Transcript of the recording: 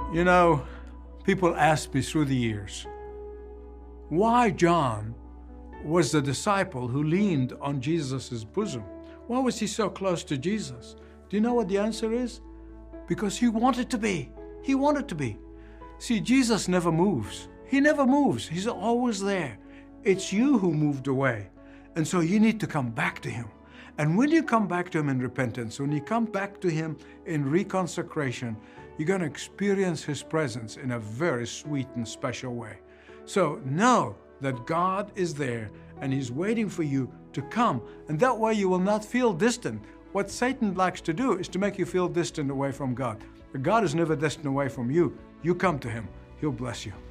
You know, people ask me through the years, why John was the disciple who leaned on Jesus' bosom? Why was he so close to Jesus? Do you know what the answer is? Because he wanted to be. He wanted to be. See, Jesus never moves. He never moves. He's always there. It's you who moved away. And so you need to come back to him. And when you come back to him in repentance, when you come back to him in reconsecration, you're going to experience his presence in a very sweet and special way. So know that God is there and he's waiting for you to come. And that way you will not feel distant. What Satan likes to do is to make you feel distant away from God. But God is never distant away from you. You come to him. He'll bless you.